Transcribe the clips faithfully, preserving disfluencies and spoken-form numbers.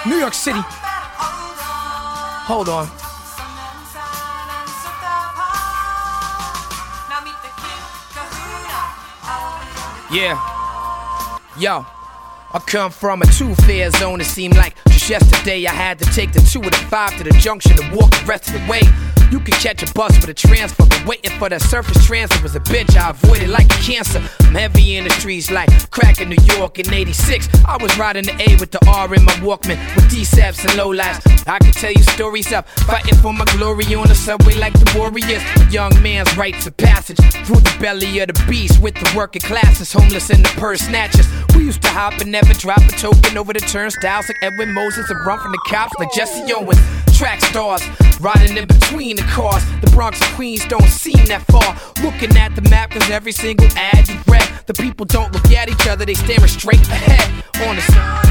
New York City. Hold on. Yeah. Yo. I come from a two-fare zone. It seemed like just yesterday I had to take the two of the five to the junction and walk the rest of the way. You could catch a bus for the transfer, but waiting for that surface transfer was a bitch. I avoided like cancer. I'm heavy in the streets like crack in New York in eighty-six. I was riding the A with the R in my Walkman with D-Saps and lowlights. I could tell you stories of fighting for my glory on the subway like the Warriors. A young man's rites of passage through the belly of the beast with the working classes, homeless and the purse snatchers. We used to hop and never drop a token over the turnstiles like Edwin Moses and run from the cops like Jesse Owens. Track stars riding in between the cars. The Bronx and Queens don't seem that far. Looking at the map, cause every single ad you read, the people don't look at each other, they staring straight ahead on the side.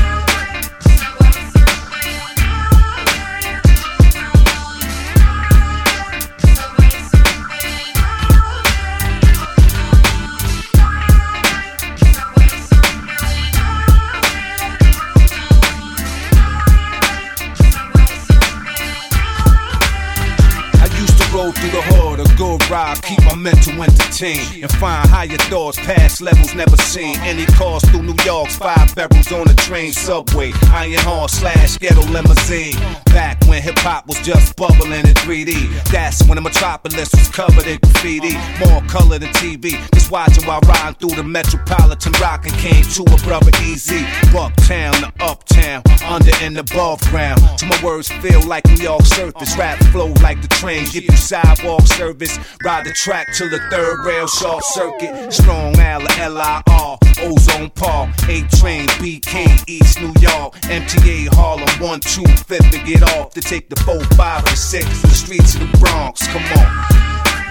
Roll through the hood, a good ride, keep my mental entertained, and find higher thoughts, past levels never seen. Any cars through New York's five barrels on the train, subway, iron horse slash ghetto limousine. Back when hip hop was just bubbling in three D, that's when the metropolis was covered in graffiti. More color than T V, just watching while riding through the metropolitan rockin' came to a brother easy. Bucktown to uptown, under and above ground. To my words feel like New York surface, rap flow like the train, give you sidewalk service, ride the track till the third rail short circuit. Strong Al, L I R, Ozone Park, eight train, B K, East New York, M T A Harlem, one, two, fifth to get off, to take the four, five, and six, the streets of the Bronx, come on.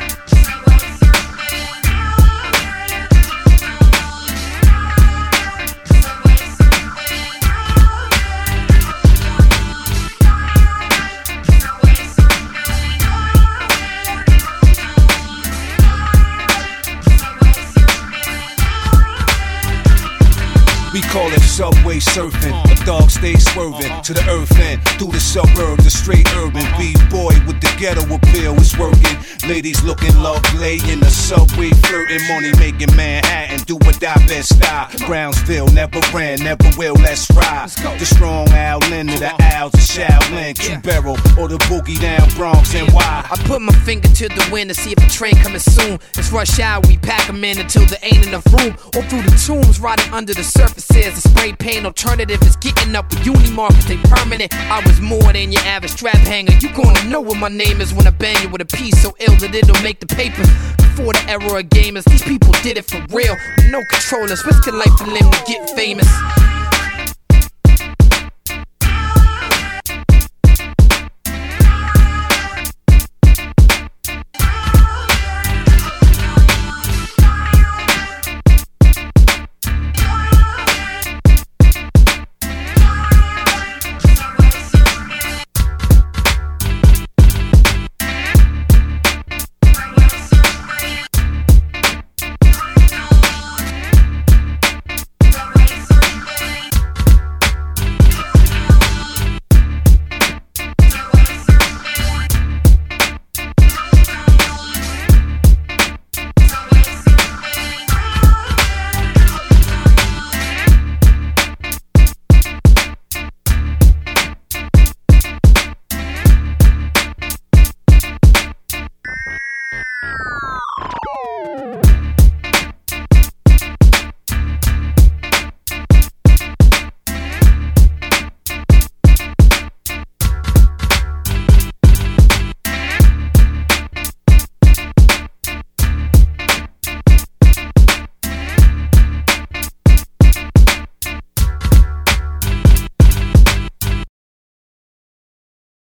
We call it subway surfing. A dog stays swerving to the earth end, through the suburbs, the straight urban. B-boy with the ghetto appeal is working. Ladies looking lovely in the subway, flirting. Money making Manhattan, do what I best style. Brownsville never ran, never will, let's ride. The strong Al Lin to the Owls of Shaolin, Q-Barrel or the boogie down Bronx and why. I put my finger to the wind to see if a train coming soon. It's rush hour, we pack them in until there ain't enough room. Or through the tombs, riding under the surface. Says the spray paint alternative is getting up with Unimark, cause they permanent. I was more than your average strap hanger. You gonna know what my name is when I bang you with a piece so ill that it'll make the paper. Before the era of gamers, these people did it for real. No controllers, risking life for limb to get famous.